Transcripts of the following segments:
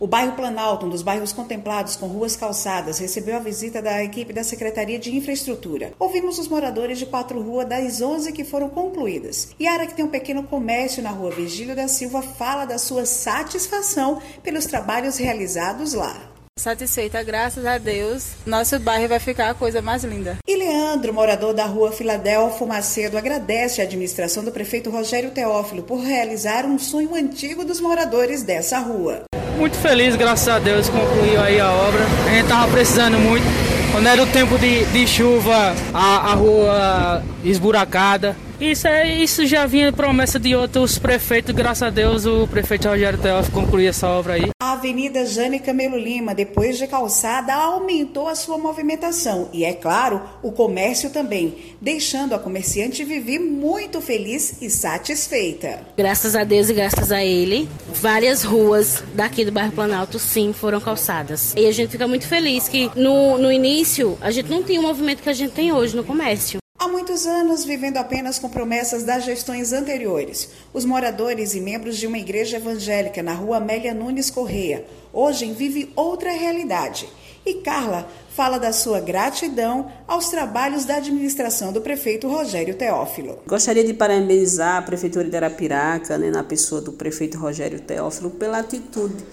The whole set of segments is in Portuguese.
O bairro Planalto, um dos bairros contemplados com ruas calçadas, recebeu a visita da equipe da Secretaria de Infraestrutura. Ouvimos os moradores de 4 ruas das 11 que foram concluídas. Yara, que tem um pequeno comércio na rua Virgílio da Silva, fala da sua satisfação pelos trabalhos realizados lá. Satisfeita, graças a Deus, nosso bairro vai ficar a coisa mais linda. E Leandro, morador da rua Filadélfo Macedo, agradece a administração do prefeito Rogério Teófilo por realizar um sonho antigo dos moradores dessa rua. Muito feliz, graças a Deus, concluiu aí a obra. A gente estava precisando muito. Quando era o tempo de chuva, a rua esburacada. Isso já vinha promessa de outros prefeitos. Graças a Deus, o prefeito Rogério Teófilo concluiu essa obra aí. A Avenida Jane Camelo Lima, depois de calçada, aumentou a sua movimentação. E, é claro, o comércio também, deixando a comerciante Vivi muito feliz e satisfeita. Graças a Deus e graças a ele, várias ruas daqui do bairro Planalto, sim, foram calçadas. E a gente fica muito feliz que, no início, a gente não tinha o movimento que a gente tem hoje no comércio. Há muitos anos vivendo apenas com promessas das gestões anteriores, os moradores e membros de uma igreja evangélica na rua Amélia Nunes Correia hoje vivem outra realidade. E Carla fala da sua gratidão aos trabalhos da administração do prefeito Rogério Teófilo. Gostaria de parabenizar a Prefeitura de Arapiraca, na pessoa do prefeito Rogério Teófilo, pela atitude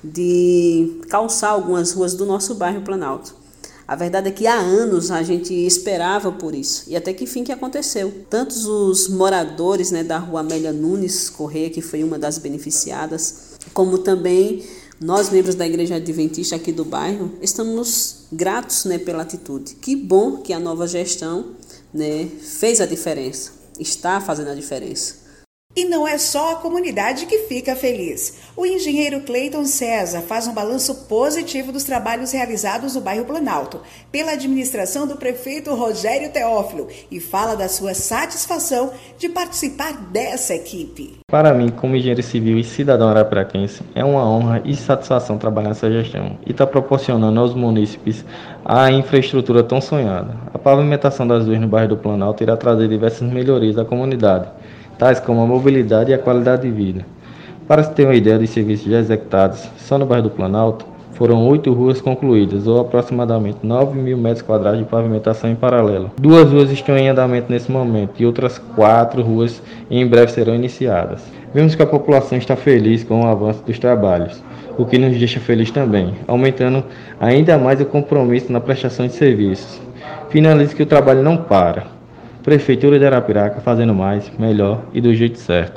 de calçar algumas ruas do nosso bairro Planalto. A verdade é que há anos a gente esperava por isso, e até que enfim que aconteceu. Tantos os moradores da rua Amélia Nunes Correia, que foi uma das beneficiadas, como também nós, membros da Igreja Adventista aqui do bairro, estamos gratos pela atitude. Que bom que a nova gestão fez a diferença, está fazendo a diferença. E não é só a comunidade que fica feliz. O engenheiro Cleiton César faz um balanço positivo dos trabalhos realizados no bairro Planalto pela administração do prefeito Rogério Teófilo e fala da sua satisfação de participar dessa equipe. Para mim, como engenheiro civil e cidadão arapiraquense, é uma honra e satisfação trabalhar nessa gestão e estar proporcionando aos munícipes a infraestrutura tão sonhada. A pavimentação das ruas no bairro do Planalto irá trazer diversas melhorias à comunidade, tais como a mobilidade e a qualidade de vida. Para se ter uma ideia dos serviços já executados, só no bairro do Planalto, foram 8 ruas concluídas, ou aproximadamente 9.000 metros quadrados de pavimentação em paralelo. 2 ruas estão em andamento nesse momento e outras 4 ruas em breve serão iniciadas. Vemos que a população está feliz com o avanço dos trabalhos, o que nos deixa feliz também, aumentando ainda mais o compromisso na prestação de serviços. Finalizo que o trabalho não para. Prefeitura de Arapiraca fazendo mais, melhor e do jeito certo.